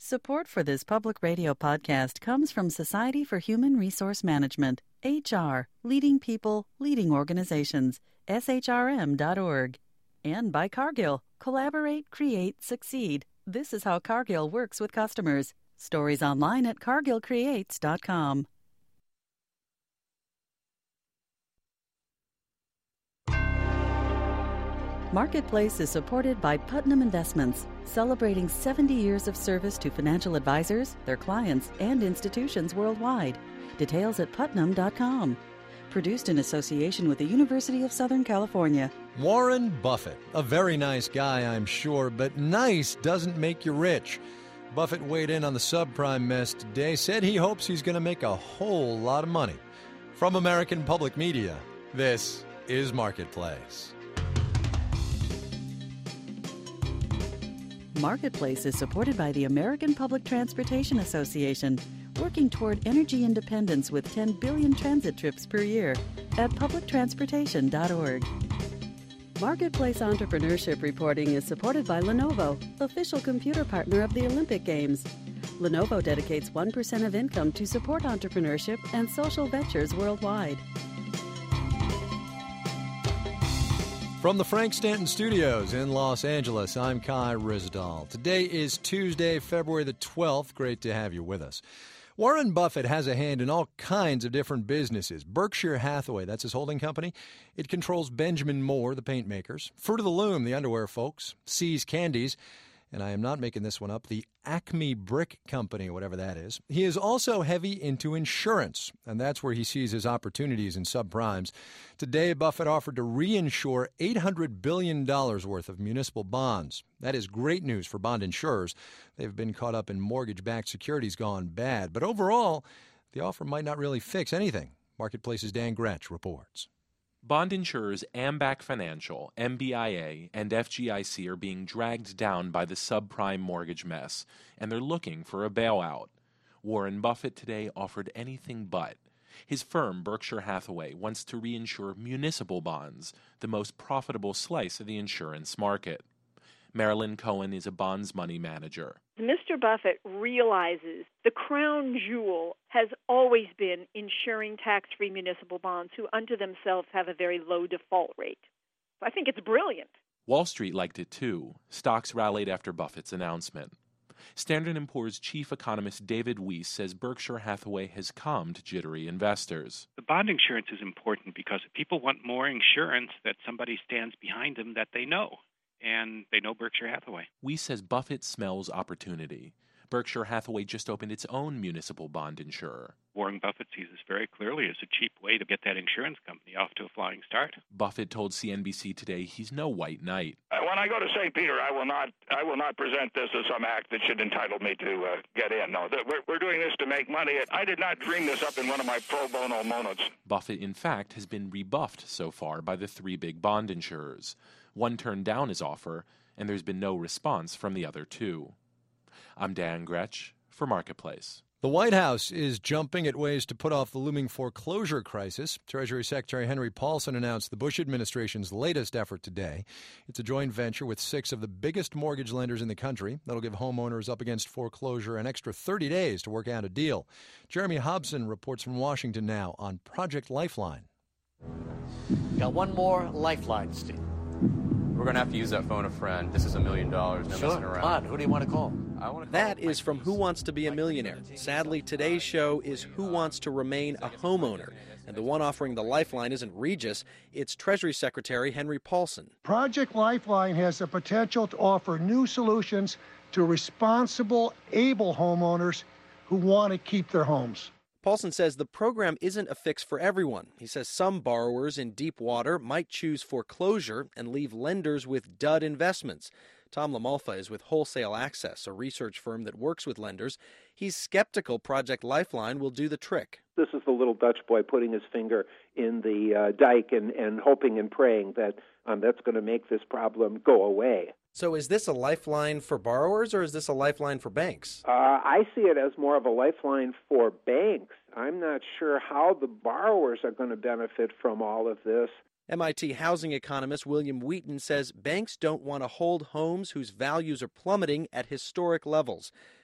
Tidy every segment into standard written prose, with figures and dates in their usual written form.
Support for this public radio podcast comes from Society for Human Resource Management, HR, leading people, leading organizations, shrm.org. And by Cargill, collaborate, create, succeed. This is how Cargill works with customers. Stories online at cargillcreates.com. Marketplace is supported by Putnam Investments, celebrating 70 years of service to financial advisors, their clients, and institutions worldwide. Details at putnam.com. Produced in association with the University of Southern California. Warren Buffett, a very nice guy, I'm sure, but nice doesn't make you rich. Buffett weighed in on the subprime mess today, said he hopes he's going to make a whole lot of money. From American Public Media, this is Marketplace. Marketplace is supported by the American Public Transportation Association, working toward energy independence with 10 billion transit trips per year at publictransportation.org. Marketplace entrepreneurship reporting is supported by Lenovo, official computer partner of the Olympic Games. Lenovo dedicates 1% of income to support entrepreneurship and social ventures worldwide. From the Frank Stanton Studios in Los Angeles, I'm Kai Ryssdal. Today is Tuesday, February the 12th. Great to have you with us. Warren Buffett has a hand in all kinds of different businesses. Berkshire Hathaway, that's his holding company. It controls Benjamin Moore, the paint makers, Fruit of the Loom, the underwear folks, See's Candies, and I am not making this one up, the Acme Brick Company, whatever that is. He is also heavy into insurance, and that's where he sees his opportunities in subprimes. Today, Buffett offered to reinsure $800 billion worth of municipal bonds. That is great news for bond insurers. They've been caught up in mortgage-backed securities gone bad. But overall, the offer might not really fix anything. Marketplace's Dan Gretsch reports. Bond insurers Ambac Financial, MBIA, and FGIC are being dragged down by the subprime mortgage mess, and they're looking for a bailout. Warren Buffett today offered anything but. His firm, Berkshire Hathaway, wants to reinsure municipal bonds, the most profitable slice of the insurance market. Marilyn Cohen is a bonds money manager. Mr. Buffett realizes the crown jewel has always been insuring tax-free municipal bonds who unto themselves have a very low default rate. I think it's brilliant. Wall Street liked it too. Stocks rallied after Buffett's announcement. Standard & Poor's chief economist David Weiss says Berkshire Hathaway has calmed jittery investors. The bond insurance is important because people want more insurance that somebody stands behind them that they know. And they know Berkshire Hathaway. Weiss says Buffett smells opportunity. Berkshire Hathaway just opened its own municipal bond insurer. Warren Buffett sees this very clearly as a cheap way to get that insurance company off to a flying start. Buffett told CNBC today he's no white knight. When I go to St. Peter, I will not present this as some act that should entitle me to get in. No, we're doing this to make money. I did not dream this up in one of my pro bono moments. Buffett, in fact, has been rebuffed so far by the three big bond insurers. One turned down his offer, and there's been no response from the other two. I'm Dan Gretsch for Marketplace. The White House is jumping at ways to put off the looming foreclosure crisis. Treasury Secretary Henry Paulson announced the Bush administration's latest effort today. It's a joint venture with 6 of the biggest mortgage lenders in the country that'll give homeowners up against foreclosure an extra 30 days to work out a deal. Jeremy Hobson reports from Washington now on Project Lifeline. Got one more lifeline, Steve. We're going to have to use that phone a friend. This is $1 million. No messing around. Come on, who do you want to call? That is from Who Wants to Be a Millionaire. Sadly, today's show is Who Wants to Remain a Homeowner. And the one offering the lifeline isn't Regis, it's Treasury Secretary Henry Paulson. Project Lifeline has the potential to offer new solutions to responsible, able homeowners who want to keep their homes. Paulson says the program isn't a fix for everyone. He says some borrowers in deep water might choose foreclosure and leave lenders with dud investments. Tom Lamalfa is with Wholesale Access, a research firm that works with lenders. He's skeptical Project Lifeline will do the trick. This is the little Dutch boy putting his finger in the dike and hoping and praying that that's going to make this problem go away. So is this a lifeline for borrowers or is this a lifeline for banks? I see it as more of a lifeline for banks. I'm not sure how the borrowers are going to benefit from all of this. MIT housing economist William Wheaton says banks don't want to hold homes whose values are plummeting at historic levels.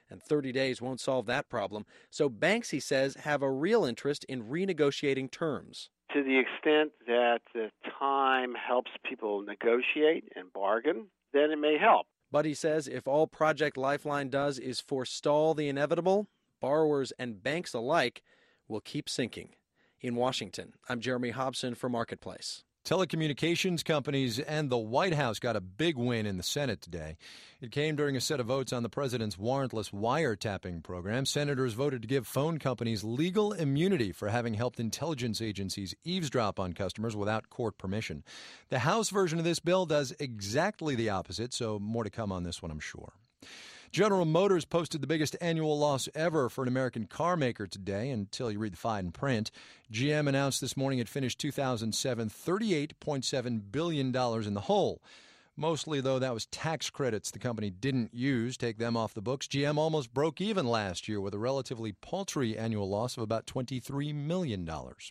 and 30 days won't solve that problem. So banks, he says, have a real interest in renegotiating terms. To the extent that the time helps people negotiate and bargain, then it may help. But he says if all Project Lifeline does is forestall the inevitable, borrowers and banks alike will keep sinking. In Washington, I'm Jeremy Hobson for Marketplace. Telecommunications companies and the White House got a big win in the Senate today. It came during a set of votes on the president's warrantless wiretapping program. Senators voted to give phone companies legal immunity for having helped intelligence agencies eavesdrop on customers without court permission. The House version of this bill does exactly the opposite, so more to come on this one, I'm sure. General Motors posted the biggest annual loss ever for an American car maker today until you read the fine print. GM announced this morning it finished 2007 $38.7 billion in the hole. Mostly, though, that was tax credits the company didn't use. Take them off the books. GM almost broke even last year with a relatively paltry annual loss of about $23 million.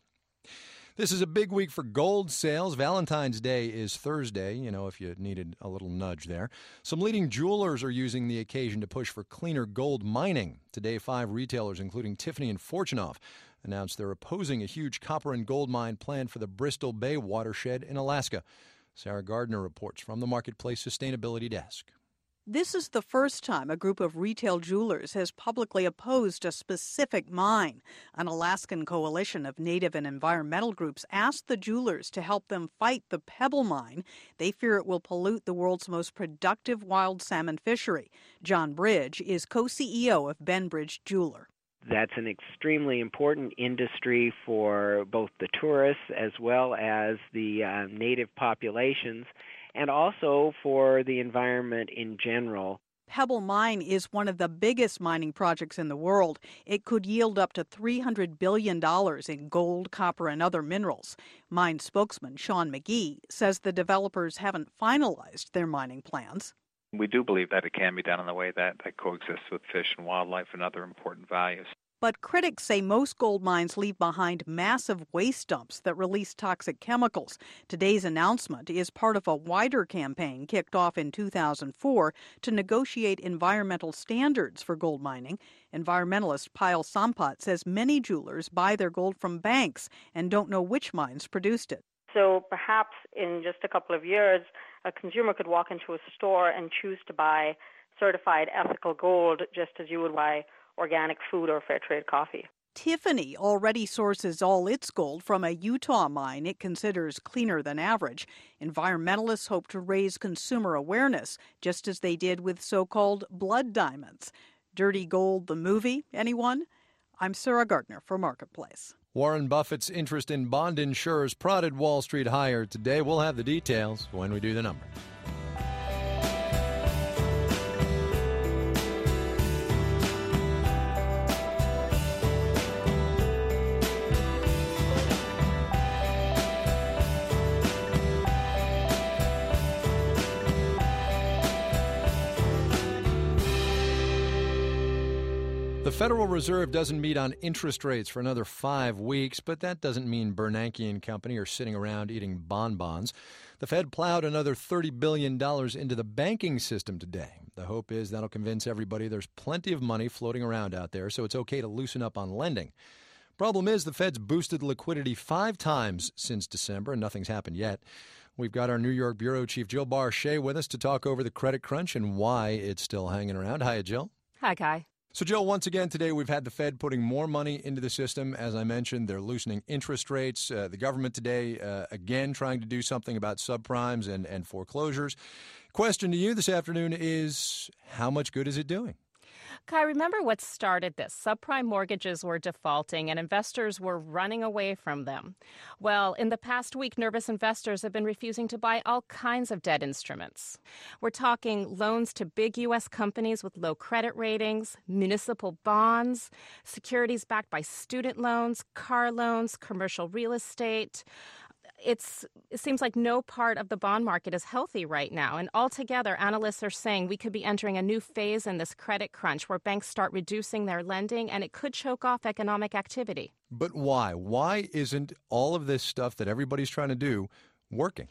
This is a big week for gold sales. Valentine's Day is Thursday, if you needed a little nudge there. Some leading jewelers are using the occasion to push for cleaner gold mining. Today, 5 retailers, including Tiffany and Fortunoff, announced they're opposing a huge copper and gold mine planned for the Bristol Bay watershed in Alaska. Sarah Gardner reports from the Marketplace Sustainability Desk. This is the first time a group of retail jewelers has publicly opposed a specific mine. An Alaskan coalition of native and environmental groups asked the jewelers to help them fight the Pebble Mine. They fear it will pollute the world's most productive wild salmon fishery. John Bridge is co-CEO of Benbridge Jeweler. That's an extremely important industry for both the tourists as well as the native populations, and also for the environment in general. Pebble Mine is one of the biggest mining projects in the world. It could yield up to $300 billion in gold, copper, and other minerals. Mine spokesman Sean McGee says the developers haven't finalized their mining plans. We do believe that it can be done in a way that coexists with fish and wildlife and other important values. But critics say most gold mines leave behind massive waste dumps that release toxic chemicals. Today's announcement is part of a wider campaign kicked off in 2004 to negotiate environmental standards for gold mining. Environmentalist Payal Sampat says many jewelers buy their gold from banks and don't know which mines produced it. So perhaps in just a couple of years, a consumer could walk into a store and choose to buy certified ethical gold just as you would buy organic food or fair trade coffee. Tiffany already sources all its gold from a Utah mine it considers cleaner than average. Environmentalists hope to raise consumer awareness, just as they did with so-called blood diamonds. Dirty Gold, the movie, anyone? I'm Sarah Gardner for Marketplace. Warren Buffett's interest in bond insurers prodded Wall Street higher today. We'll have the details when we do the numbers. The Federal Reserve doesn't meet on interest rates for another 5 weeks, but that doesn't mean Bernanke and company are sitting around eating bonbons. The Fed plowed another $30 billion into the banking system today. The hope is that'll convince everybody there's plenty of money floating around out there, so it's okay to loosen up on lending. Problem is, the Fed's boosted liquidity 5 times since December, and nothing's happened yet. We've got our New York Bureau Chief Jill Barr-Shea with us to talk over the credit crunch and why it's still hanging around. Hiya, Jill. Hi, Kai. So, Jill, once again today we've had the Fed putting more money into the system. As I mentioned, they're loosening interest rates. The government today, again, trying to do something about subprimes and foreclosures. Question to you this afternoon is, how much good is it doing? Kai, remember what started this? Subprime mortgages were defaulting and investors were running away from them. Well, in the past week, nervous investors have been refusing to buy all kinds of debt instruments. We're talking loans to big U.S. companies with low credit ratings, municipal bonds, securities backed by student loans, car loans, commercial real estate. It seems like no part of the bond market is healthy right now. And altogether, analysts are saying we could be entering a new phase in this credit crunch where banks start reducing their lending and it could choke off economic activity. But why? Why isn't all of this stuff that everybody's trying to do working?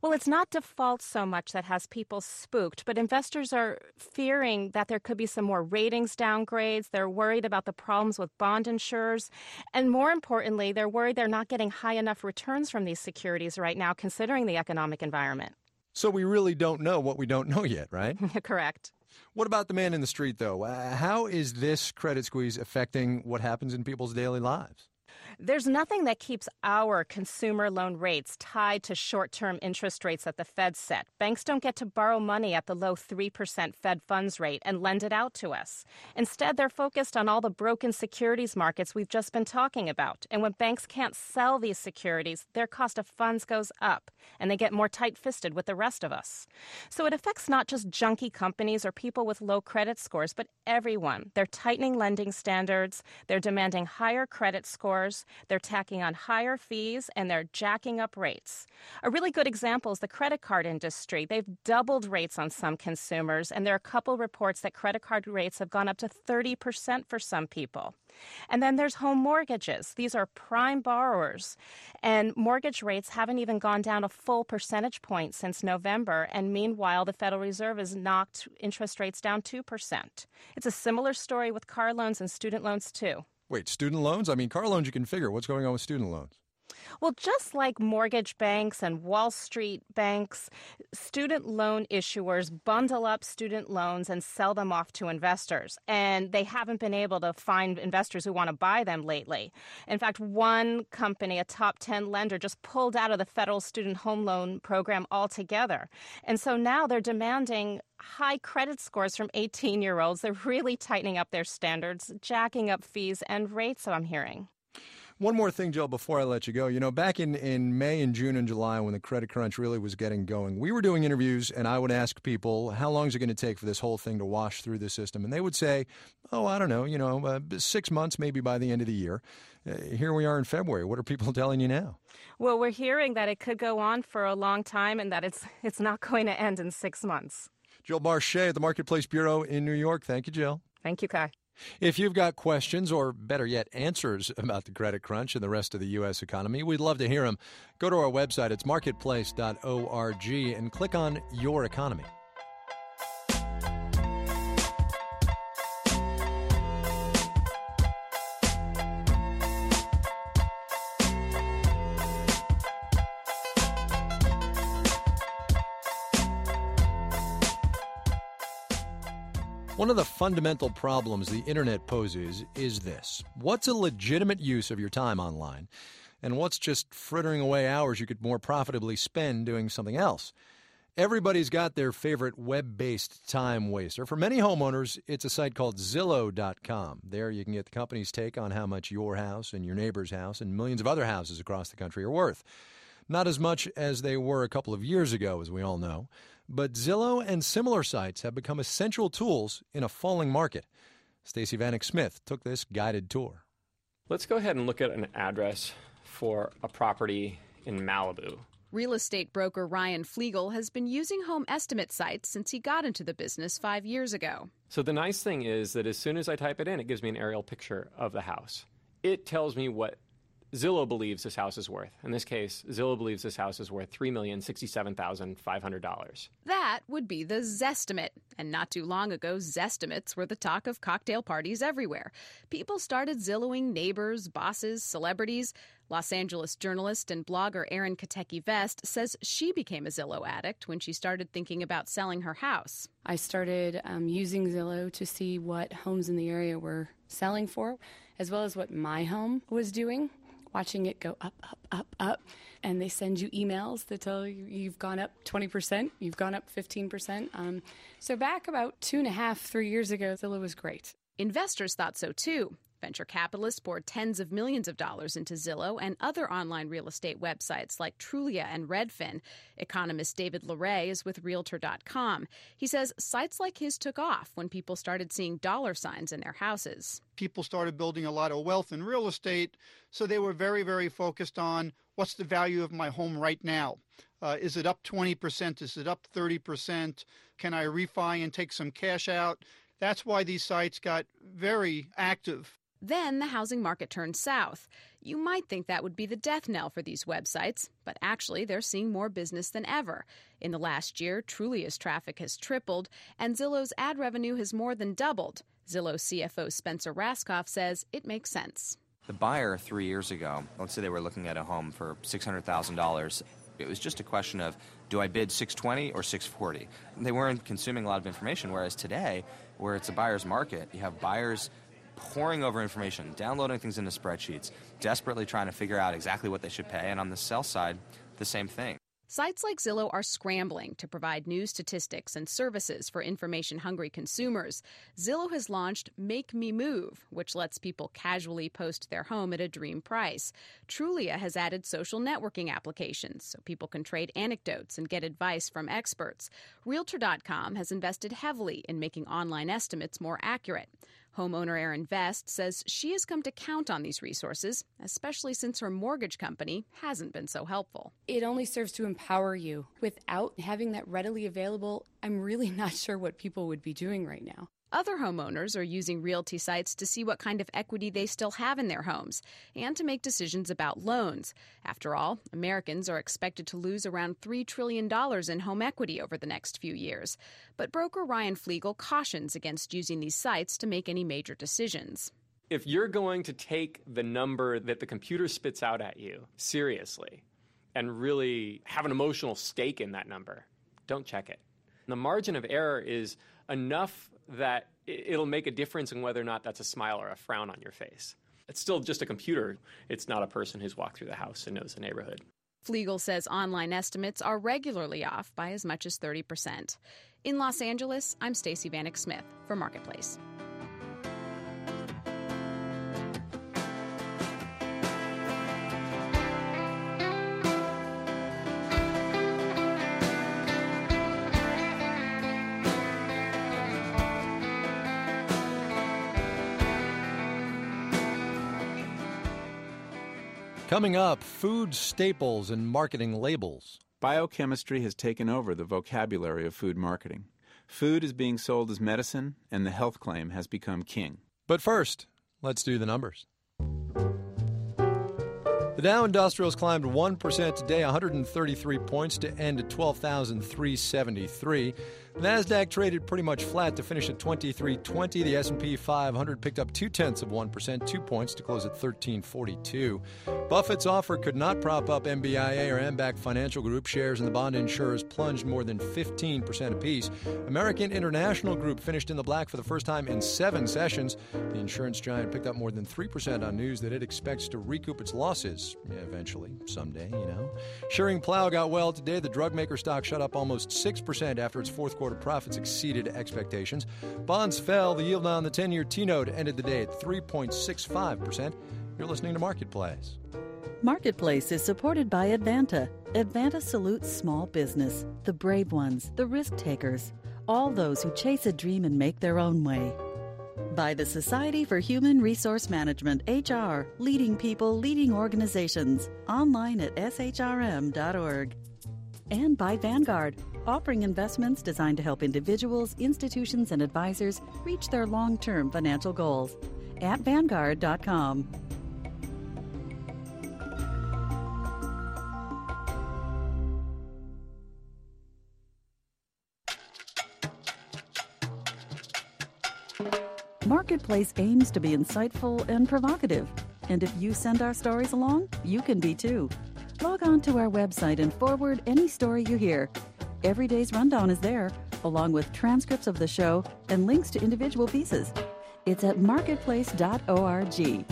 Well, it's not default so much that has people spooked, but investors are fearing that there could be some more ratings downgrades. They're worried about the problems with bond insurers. And more importantly, they're worried they're not getting high enough returns from these securities right now, considering the economic environment. So we really don't know what we don't know yet, right? Correct. What about the man in the street, though? How is this credit squeeze affecting what happens in people's daily lives? There's nothing that keeps our consumer loan rates tied to short-term interest rates that the Fed set. Banks don't get to borrow money at the low 3% Fed funds rate and lend it out to us. Instead, they're focused on all the broken securities markets we've just been talking about. And when banks can't sell these securities, their cost of funds goes up, and they get more tight-fisted with the rest of us. So it affects not just junky companies or people with low credit scores, but everyone. They're tightening lending standards, they're demanding higher credit scores, they're tacking on higher fees, and they're jacking up rates. A really good example is the credit card industry. They've doubled rates on some consumers, and there are a couple reports that credit card rates have gone up to 30% for some people. And then there's home mortgages. These are prime borrowers, and mortgage rates haven't even gone down a full percentage point since November, and meanwhile, the Federal Reserve has knocked interest rates down 2%. It's a similar story with car loans and student loans, too. Wait, student loans? I mean, car loans you can figure. What's going on with student loans? Well, just like mortgage banks and Wall Street banks, student loan issuers bundle up student loans and sell them off to investors. And they haven't been able to find investors who want to buy them lately. In fact, one company, a top 10 lender, just pulled out of the federal student home loan program altogether. And so now they're demanding high credit scores from 18-year-olds. They're really tightening up their standards, jacking up fees and rates, I'm hearing. One more thing, Jill, before I let you go. You know, back in May and June and July when the credit crunch really was getting going, we were doing interviews, and I would ask people, how long is it going to take for this whole thing to wash through the system? And they would say, I don't know, 6 months maybe by the end of the year. Here we are in February. What are people telling you now? Well, we're hearing that it could go on for a long time and that it's not going to end in 6 months. Jill Barchet at the Marketplace Bureau in New York. Thank you, Jill. Thank you, Kai. If you've got questions or, better yet, answers about the credit crunch and the rest of the U.S. economy, we'd love to hear them. Go to our website. It's marketplace.org and click on Your Economy. One of the fundamental problems the internet poses is this. What's a legitimate use of your time online? And what's just frittering away hours you could more profitably spend doing something else? Everybody's got their favorite web-based time waster. For many homeowners, it's a site called Zillow.com. There you can get the company's take on how much your house and your neighbor's house and millions of other houses across the country are worth. Not as much as they were a couple of years ago, as we all know. But Zillow and similar sites have become essential tools in a falling market. Stacey Vanek Smith took this guided tour. Let's go ahead and look at an address for a property in Malibu. Real estate broker Ryan Flegel has been using home estimate sites since he got into the business 5 years ago. So the nice thing is that as soon as I type it in, it gives me an aerial picture of the house. It tells me what Zillow believes this house is worth. In this case, Zillow believes this house is worth $3,067,500. That would be the Zestimate. And not too long ago, Zestimates were the talk of cocktail parties everywhere. People started Zillowing neighbors, bosses, celebrities. Los Angeles journalist and blogger Erin Katecki-Vest says she became a Zillow addict when she started thinking about selling her house. I started using Zillow to see what homes in the area were selling for, as well as what my home was doing. Watching it go up, up, up, up. And they send you emails that tell you you've gone up 20%, you've gone up 15%. So back about 3 years ago, Zillow was great. Investors thought so too. Venture capitalists poured tens of millions of dollars into Zillow and other online real estate websites like Trulia and Redfin. Economist David Leray is with Realtor.com. He says sites like his took off when people started seeing dollar signs in their houses. People started building a lot of wealth in real estate, so they were very, very focused on what's the value of my home right now. Is it up 20%? Is it up 30%? Can I refi and take some cash out? That's why these sites got very active. Then the housing market turned south. You might think that would be the death knell for these websites, but actually they're seeing more business than ever. In the last year, Trulia's traffic has tripled, and Zillow's ad revenue has more than doubled. Zillow CFO Spencer Raskoff says it makes sense. The buyer 3 years ago, let's say they were looking at a home for $600,000. It was just a question of, do I bid $620 or $640? They weren't consuming a lot of information, whereas today, where it's a buyer's market, you have buyers poring over information, downloading things into spreadsheets, desperately trying to figure out exactly what they should pay, and on the sell side, the same thing. Sites like Zillow are scrambling to provide new statistics and services for information-hungry consumers. Zillow has launched Make Me Move, which lets people casually post their home at a dream price. Trulia has added social networking applications so people can trade anecdotes and get advice from experts. Realtor.com has invested heavily in making online estimates more accurate. Homeowner Erin Vest says she has come to count on these resources, especially since her mortgage company hasn't been so helpful. It only serves to empower you. Without having that readily available, I'm really not sure what people would be doing right now. Other homeowners are using realty sites to see what kind of equity they still have in their homes and to make decisions about loans. After all, Americans are expected to lose around $3 trillion in home equity over the next few years. But broker Ryan Flegel cautions against using these sites to make any major decisions. If you're going to take the number that the computer spits out at you seriously and really have an emotional stake in that number, don't check it. The margin of error is enough that it'll make a difference in whether or not that's a smile or a frown on your face. It's still just a computer. It's not a person who's walked through the house and knows the neighborhood. Flegel says online estimates are regularly off by as much as 30%. In Los Angeles, I'm Stacey Vanek Smith for Marketplace. Coming up, food staples and marketing labels. Biochemistry has taken over the vocabulary of food marketing. Food is being sold as medicine, and the health claim has become king. But first, let's do the numbers. The Dow Industrials climbed 1% today, 133 points to end at 12,373. The Nasdaq traded pretty much flat to finish at 2320. The S&P 500 picked up 0.2%, 2 points to close at 1342. Buffett's offer could not prop up MBIA or Ambac Financial Group. Shares in the bond insurers plunged more than 15% apiece. American International Group finished in the black for the first time in 7 sessions. The insurance giant picked up more than 3% on news that it expects to recoup its losses eventually, someday, Schering-Plough got well today. The drug maker stock shot up almost 6% after its fourth quarter profits exceeded expectations. Bonds fell. The yield on the 10-year T-note ended the day at 3.65%. You're listening to Marketplace. Marketplace is supported by Advanta. Advanta salutes small business, the brave ones, the risk takers, all those who chase a dream and make their own way. By the Society for Human Resource Management, HR, leading people, leading organizations, online at shrm.org. And by Vanguard, offering investments designed to help individuals, institutions, and advisors reach their long-term financial goals. At Vanguard.com. Marketplace aims to be insightful and provocative. And if you send our stories along, you can be too. Log on to our website and forward any story you hear. Every day's rundown is there, along with transcripts of the show and links to individual pieces. It's at marketplace.org.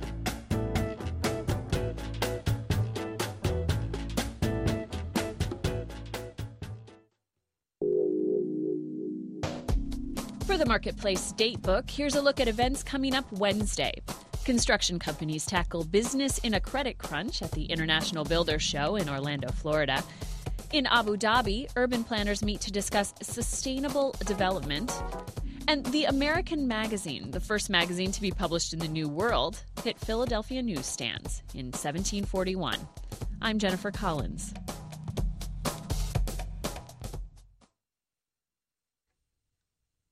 For the Marketplace Datebook, here's a look at events coming up Wednesday. Construction companies tackle business in a credit crunch at the International Builders Show in Orlando, Florida. In Abu Dhabi, urban planners meet to discuss sustainable development. And The American Magazine, the first magazine to be published in the New World, hit Philadelphia newsstands in 1741. I'm Jennifer Collins.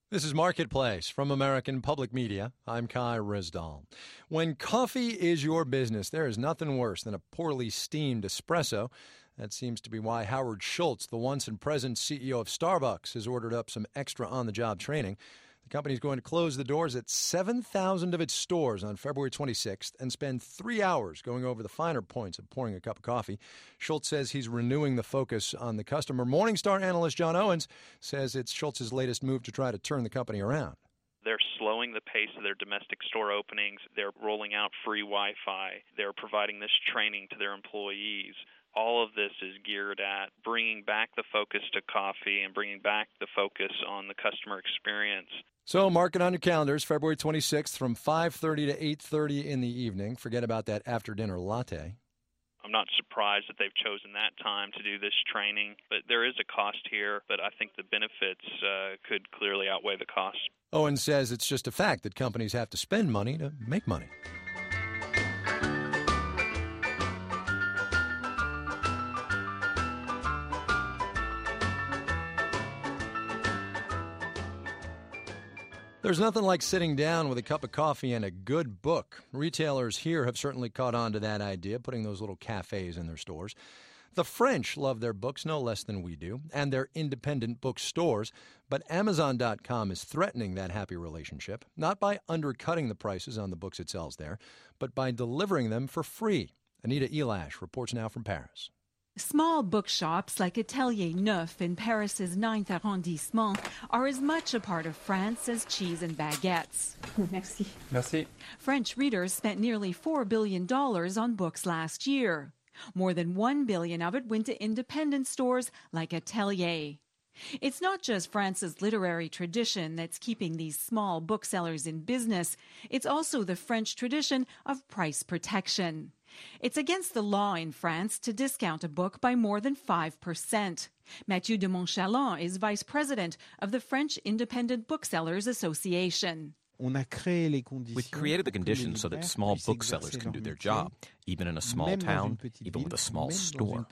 This is Marketplace from American Public Media. I'm Kai Rizdal. When coffee is your business, there is nothing worse than a poorly steamed espresso. That seems to be why Howard Schultz, the once and present CEO of Starbucks, has ordered up some extra on-the-job training. The company is going to close the doors at 7,000 of its stores on February 26th and spend 3 hours going over the finer points of pouring a cup of coffee. Schultz says he's renewing the focus on the customer. Morningstar analyst John Owens says it's Schultz's latest move to try to turn the company around. They're slowing the pace of their domestic store openings. They're rolling out free Wi-Fi. They're providing this training to their employees. All of this is geared at bringing back the focus to coffee and bringing back the focus on the customer experience. So mark it on your calendars, February 26th from 5:30 to 8:30 in the evening. Forget about that after-dinner latte. I'm not surprised that they've chosen that time to do this training, but there is a cost here, but I think the benefits could clearly outweigh the cost. Owens says it's just a fact that companies have to spend money to make money. There's nothing like sitting down with a cup of coffee and a good book. Retailers here have certainly caught on to that idea, putting those little cafes in their stores. The French love their books no less than we do, and their independent bookstores. But Amazon.com is threatening that happy relationship, not by undercutting the prices on the books it sells there, but by delivering them for free. Anita Elash reports now from Paris. Small bookshops like Atelier Neuf in Paris's 9th arrondissement are as much a part of France as cheese and baguettes. Merci. Merci. French readers spent nearly $4 billion on books last year. More than $1 billion of it went to independent stores like Atelier. It's not just France's literary tradition that's keeping these small booksellers in business. It's also the French tradition of price protection. It's against the law in France to discount a book by more than 5%. Mathieu de Montchalin is vice president of the French Independent Booksellers Association. We created the conditions so that small booksellers can do their job, even in a small town, even with a small store.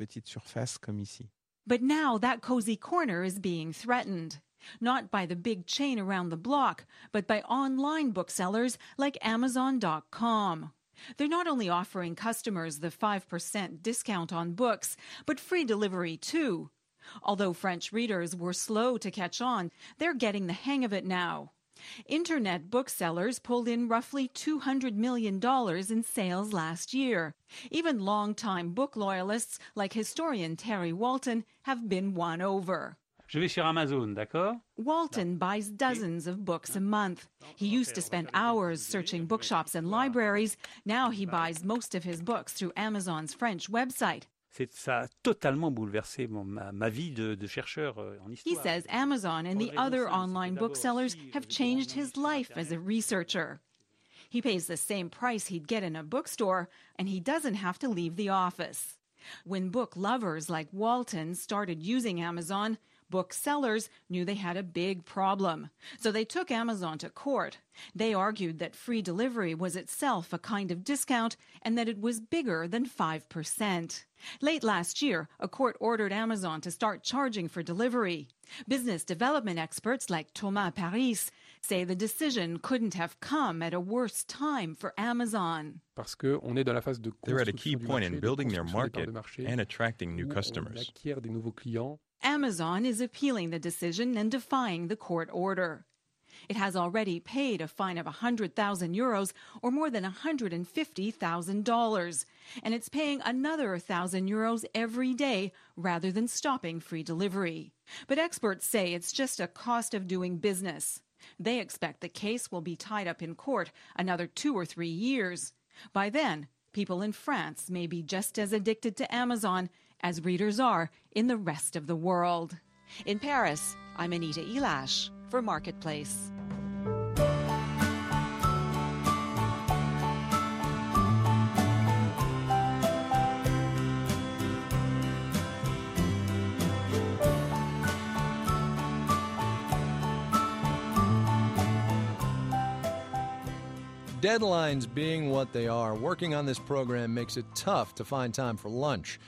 But now that cozy corner is being threatened. Not by the big chain around the block, but by online booksellers like Amazon.com. They're not only offering customers the 5% discount on books, but free delivery too. Although French readers were slow to catch on, they're getting the hang of it now. Internet booksellers pulled in roughly $200 million in sales last year. Even longtime book loyalists like historian Terry Walton have been won over. Je vais sur Amazon, d'accord? Walton buys dozens of books a month. He used to spend hours searching bookshops and libraries. Now he buys most of his books through Amazon's French website. Ça a totalement bouleversé ma vie de chercheur en histoire. He says Amazon and the other online booksellers have changed his life as a researcher. He pays the same price he'd get in a bookstore, and he doesn't have to leave the office. When book lovers like Walton started using Amazon, booksellers knew they had a big problem. So they took Amazon to court. They argued that free delivery was itself a kind of discount and that it was bigger than 5%. Late last year, a court ordered Amazon to start charging for delivery. Business development experts like Thomas Paris say the decision couldn't have come at a worse time for Amazon. They're at a key point in building their market and attracting new customers. Amazon is appealing the decision and defying the court order. It has already paid a fine of €100,000 or more than $150,000, and it's paying another €1,000 every day rather than stopping free delivery. But experts say it's just a cost of doing business. They expect the case will be tied up in court another 2 or 3 years. By then, people in France may be just as addicted to Amazon as readers are in the rest of the world. In Paris, I'm Anita Elash for Marketplace. Deadlines being what they are, working on this program makes it tough to find time for lunch.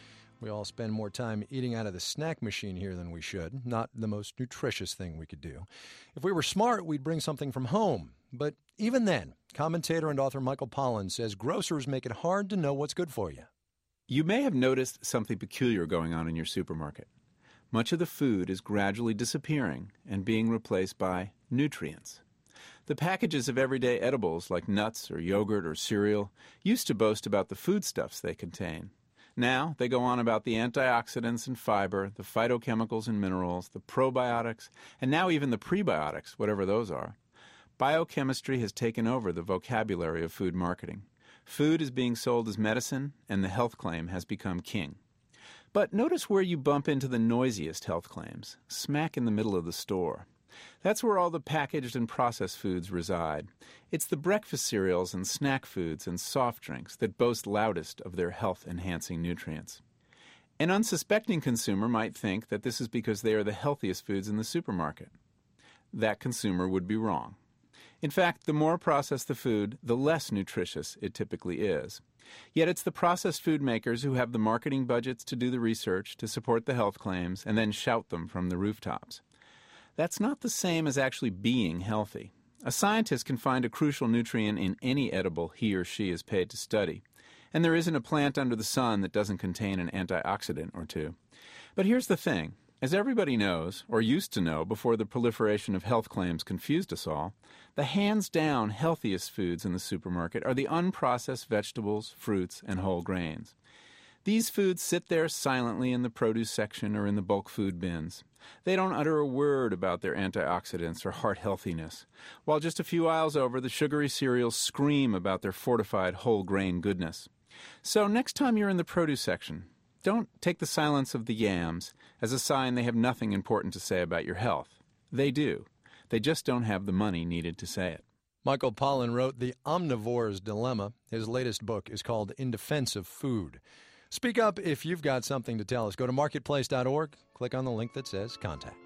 We all spend more time eating out of the snack machine here than we should. Not the most nutritious thing we could do. If we were smart, we'd bring something from home. But even then, commentator and author Michael Pollan says grocers make it hard to know what's good for you. You may have noticed something peculiar going on in your supermarket. Much of the food is gradually disappearing and being replaced by nutrients. The packages of everyday edibles like nuts or yogurt or cereal used to boast about the foodstuffs they contain. Now they go on about the antioxidants and fiber, the phytochemicals and minerals, the probiotics, and now even the prebiotics, whatever those are. Biochemistry has taken over the vocabulary of food marketing. Food is being sold as medicine, and the health claim has become king. But notice where you bump into the noisiest health claims, smack in the middle of the store. That's where all the packaged and processed foods reside. It's the breakfast cereals and snack foods and soft drinks that boast loudest of their health-enhancing nutrients. An unsuspecting consumer might think that this is because they are the healthiest foods in the supermarket. That consumer would be wrong. In fact, the more processed the food, the less nutritious it typically is. Yet it's the processed food makers who have the marketing budgets to do the research, to support the health claims, and then shout them from the rooftops. That's not the same as actually being healthy. A scientist can find a crucial nutrient in any edible he or she is paid to study. And there isn't a plant under the sun that doesn't contain an antioxidant or two. But here's the thing. As everybody knows, or used to know before the proliferation of health claims confused us all, the hands-down healthiest foods in the supermarket are the unprocessed vegetables, fruits, and whole grains. These foods sit there silently in the produce section or in the bulk food bins. They don't utter a word about their antioxidants or heart healthiness, while just a few aisles over, the sugary cereals scream about their fortified whole grain goodness. So next time you're in the produce section, don't take the silence of the yams as a sign they have nothing important to say about your health. They do. They just don't have the money needed to say it. Michael Pollan wrote The Omnivore's Dilemma. His latest book is called In Defense of Food. Speak up if you've got something to tell us. Go to marketplace.org, click on the link that says Contact.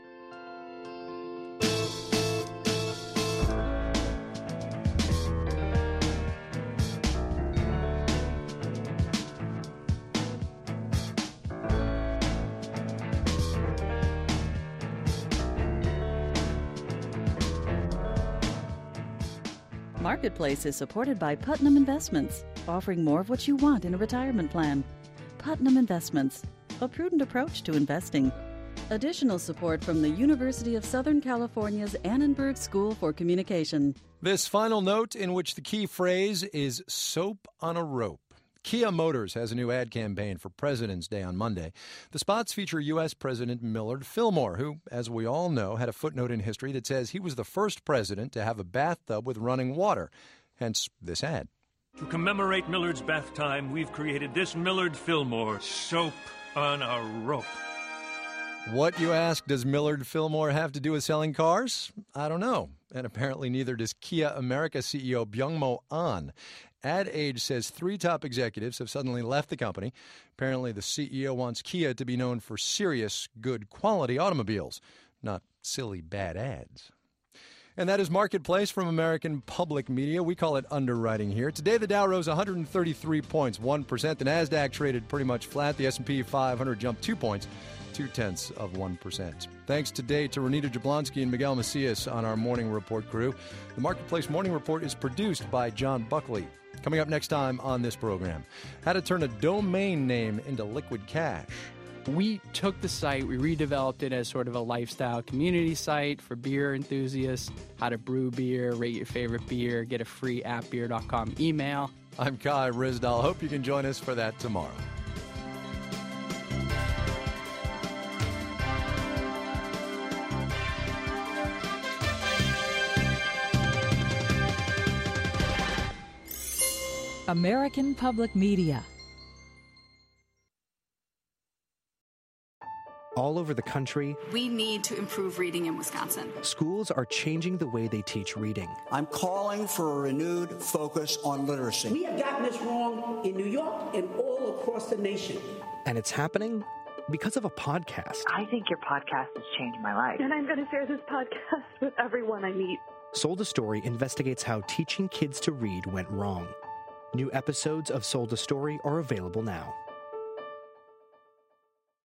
Marketplace is supported by Putnam Investments, offering more of what you want in a retirement plan. Putnam Investments, a prudent approach to investing. Additional support from the University of Southern California's Annenberg School for Communication. This final note, in which the key phrase is soap on a rope. Kia Motors has a new ad campaign for President's Day on Monday. The spots feature U.S. President Millard Fillmore, who, as we all know, had a footnote in history that says he was the first president to have a bathtub with running water. Hence this ad. To commemorate Millard's bath time, we've created this Millard Fillmore soap on a rope. What, you ask, does Millard Fillmore have to do with selling cars? I don't know. And apparently neither does Kia America CEO Byung-Mo An. Ad Age says 3 top executives have suddenly left the company. Apparently the CEO wants Kia to be known for serious, good quality automobiles, not silly bad ads. And that is Marketplace from American Public Media. We call it underwriting here. Today, the Dow rose 133 points, 1%. The NASDAQ traded pretty much flat. The S&P 500 jumped 2 points, 0.2%. Thanks today to Renita Jablonski and Miguel Macias on our Morning Report crew. The Marketplace Morning Report is produced by John Buckley. Coming up next time on this program, how to turn a domain name into liquid cash. We took the site, we redeveloped it as sort of a lifestyle community site for beer enthusiasts, how to brew beer, rate your favorite beer, get a free appbeer.com email. I'm Kai Ryssdal. Hope you can join us for that tomorrow. American Public Media. All over the country, we need to improve reading in Wisconsin. Schools are changing the way they teach reading. I'm calling for a renewed focus on literacy. We have gotten this wrong in New York and all across the nation. And it's happening because of a podcast. I think your podcast has changed my life. And I'm going to share this podcast with everyone I meet. Sold a Story investigates how teaching kids to read went wrong. New episodes of Sold a Story are available now.